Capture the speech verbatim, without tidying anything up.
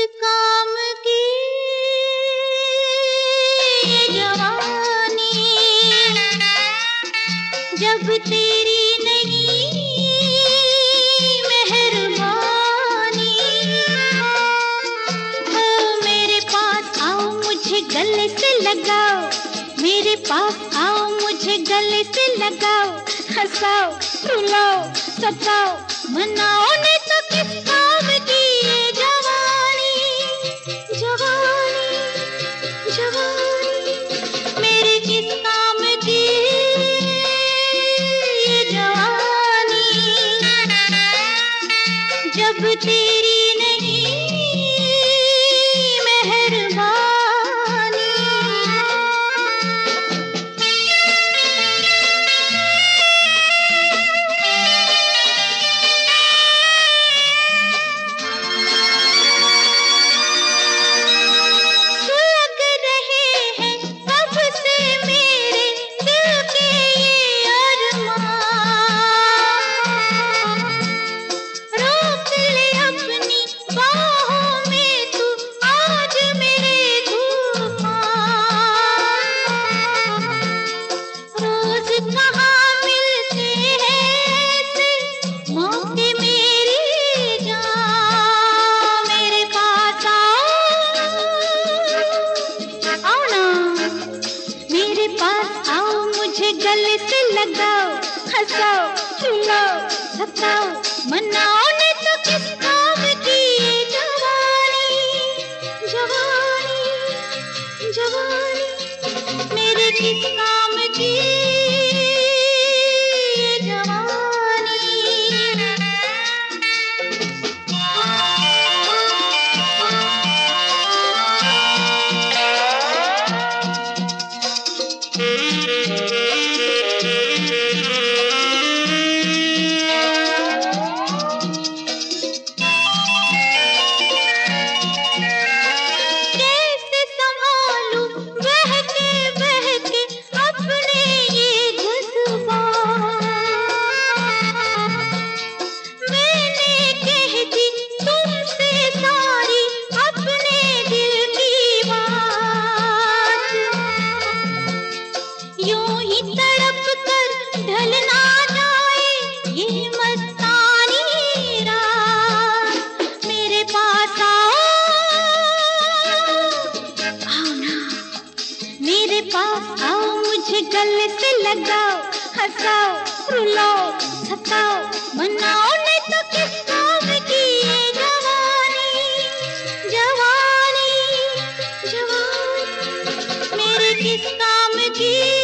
काम की ये जवानी, जब तेरी नहीं मेहरबानी। हो मेरे पास आओ, मुझे गले से लगाओ, मेरे पास आओ, मुझे गले से लगाओ। हंसाओ, रुलाओ, सताओ, मनाओ, नहीं तो किस काम की ये जवानी, जवानी, जवानी, मेरे किस काम की ये जवानी, जब तेरी नहीं मेहरबानी। गले से लगाओ, हंसाओ, रुलाओ, सताओ, मनाओ, नहीं तो किस काम की ये जवानी, जवानी, जवानी, मेरे किस काम की ये जवानी। यूं ही तड़प कर ढल ना जाए ये मस्तानी रात, मेरे पास आओ, आओ ना, मेरे पास आओ, मुझे गले से लगाओ, हंसाओ, रुलाओ, सताओ, मनाओ, नहीं तो किस काम की ये जवानी, जवानी, जवानी, मेरे किस काम की